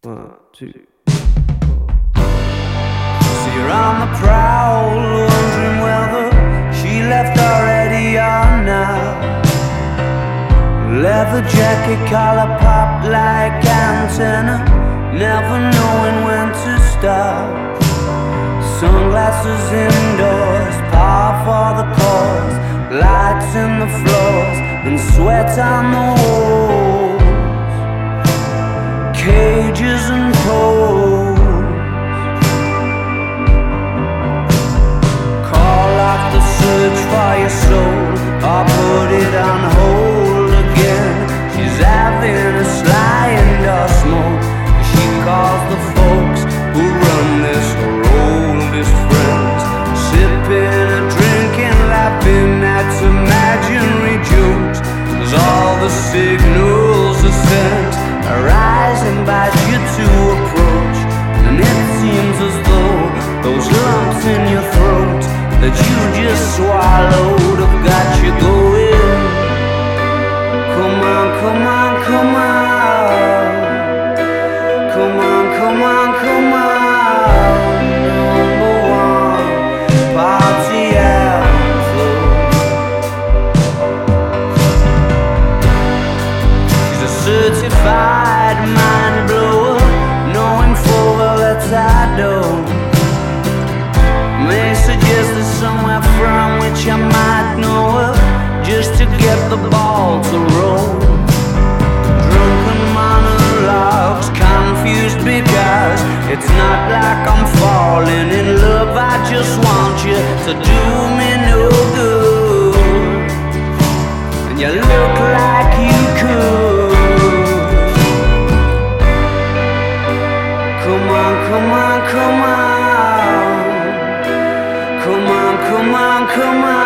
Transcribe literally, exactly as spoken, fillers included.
One, two. So you're on the prowl, wondering whether she left already or not. Leather jacket, collar pop like antenna, never knowing when to stop. Sunglasses indoors, par for the cause, lights in the floors and sweat on the walls. Cages and poles. Call off the search for your soul, or put it on hold again. She's having a sly indoor smoke. She calls the folks who run this, her oldest friends, sipping and drinking, laughing at imaginary jokes. Cause all the signals are sent, arise, invite you to approach. And it seems as though those lumps in your throat that you just swallowed have got you going. Come on, come on, come on. Come on, come on, come on. Number one, party outflow. She's a certified mind blower, knowing full well that I don't. May suggest there's somewhere from which I might know her, just to get the ball to roll. Drunken monologues, confused because it's not like I'm falling in love. I just want you to do me no good, and you look like you could. Come on, come on, come on. Come on, come on, come on.